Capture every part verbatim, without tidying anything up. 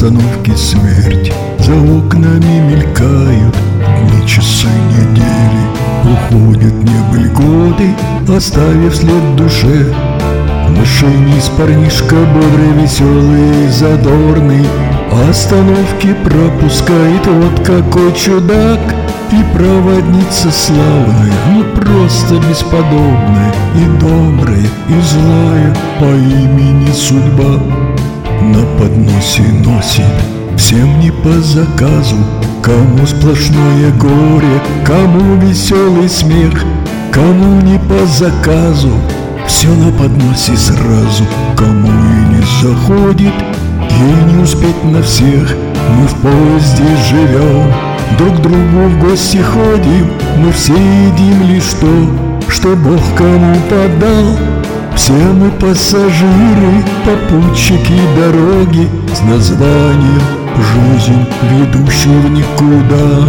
остановке смерть. За окнами мелькают дни, часы, недели. Уходят небыль годы, оставив след в душе. Машинист парнишка бодрый, веселый, задорный, остановки пропускает вот какой чудак. И проводница славная, ну просто бесподобная, и добрая, и злая по имени Судьба. На подносе носит всем не по заказу, кому сплошное горе, кому веселый смех, кому не по заказу. Все на подносе сразу, кому и не заходит, ей не успеть на всех. Мы в поезде живем, друг к другу в гости ходим, мы все едим лишь то, что Бог кому подал. Все мы пассажиры, попутчики дороги с названием «Жизнь, ведущая в никуда».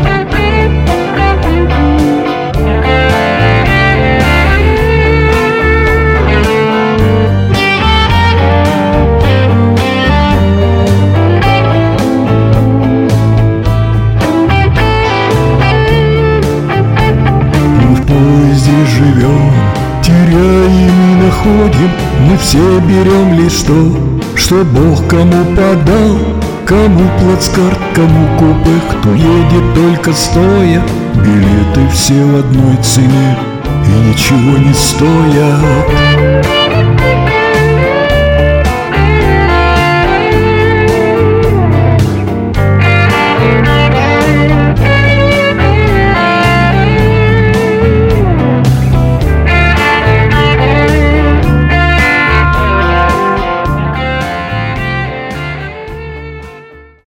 Живем, теряем и находим, мы все берем лишь то, что Бог кому подал. Кому плацкарт, кому купе, кто едет только стоя. Билеты все в одной цене и ничего не стоят.